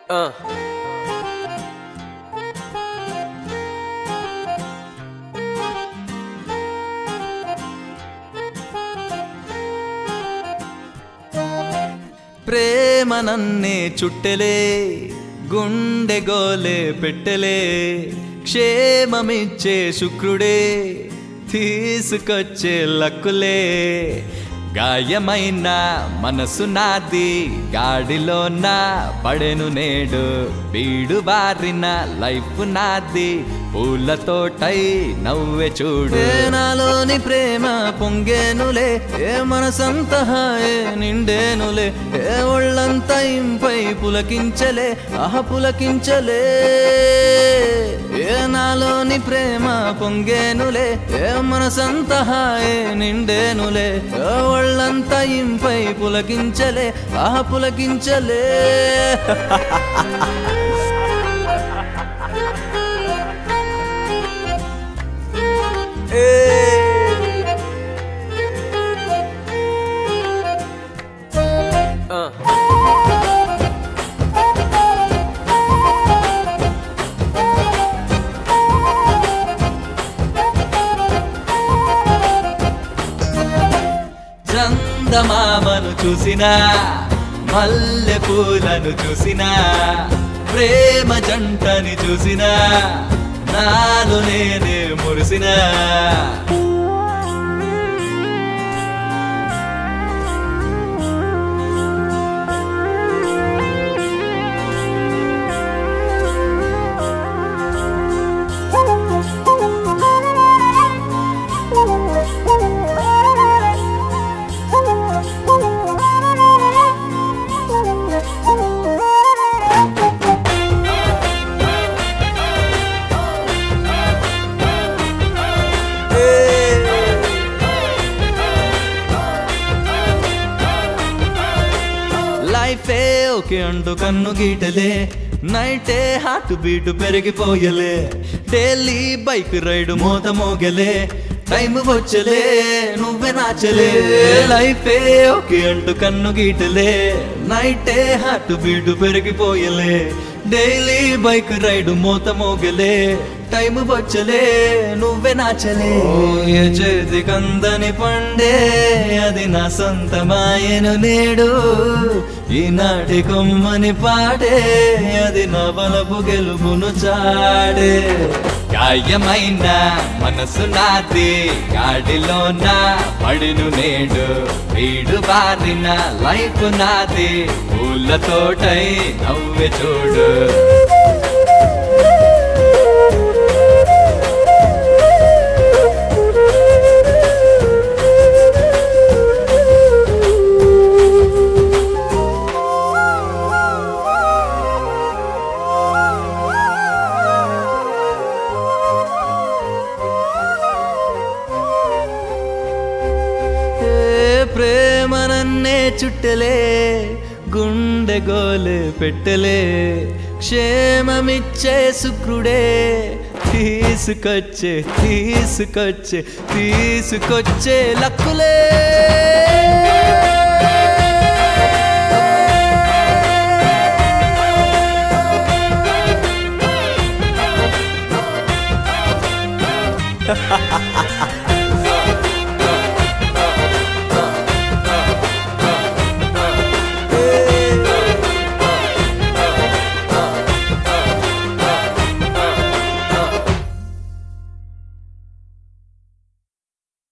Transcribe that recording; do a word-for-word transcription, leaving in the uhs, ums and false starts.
Uh. ప్రేమ నన్నే చుట్టెలే గుండె గోలే పెట్టెలే క్షేమమిచ్చే శుక్రుడే తీసుకొచ్చే లక్కులే గాయమైన మనసు నాది గాడిలో నా పడెను నేడు బీడు బారిన లైఫ్ నాది పూలతోటై నవ్వే చూడు నాలోని ప్రేమ పొంగేనులే ఏ మనసంతా హాయే నిండేనులే ఏ ఒళ్ళంతా ఇంపై పులకించలే ఆహ పులకించలే ఏ నాలోని ప్రేమ పొంగేనులే ఏ మనసంతా హాయే నిండేనులే ఏ ఒళ్ళంతా ఇంపై పులకించలే ఆహ పులకించలే Uh. చందమామను చూసినా మల్లె పూలను చూసినా ప్రేమ జంటని చూసినా నాలో నేనే మురిసినా లైఫే ఓకే అంటూ కన్ను గీటలే నైటే హార్ట్ బీటు పెరిగిపోయలే డైలీ బైక్ రైడ్ మోత మోగలే టైం వచ్చలే నువ్వే నాచలే లైఫే ఓకే అంటూ కన్ను గీటలే నైటే హార్ట్ బీటు పెరిగిపోయలే డైలీ బైక్ రైడ్ మోత మోగలే టైం వచ్చలే నువ్వే నాచలే ఏ చేతి కందని పండే అది నా సొంతమాయను నేడు ఈనాటి కొమ్మని పాడే అది నా బలపు గెలుపును చాడే గాయమైన మనసు నాది గాడిలో నా పడిను నేడు వీడు బారిన లైఫ్ నాది పూలతోటై నవ్వే చూడు ప్రేమ నన్నే చుట్టెలే గుండె గోలే పెట్టెలే క్షేమమిచ్చే శుక్రుడే తీసుకొచ్చే తీసుకొచ్చే తీసుకొచ్చే లక్కులే ha ha ha ha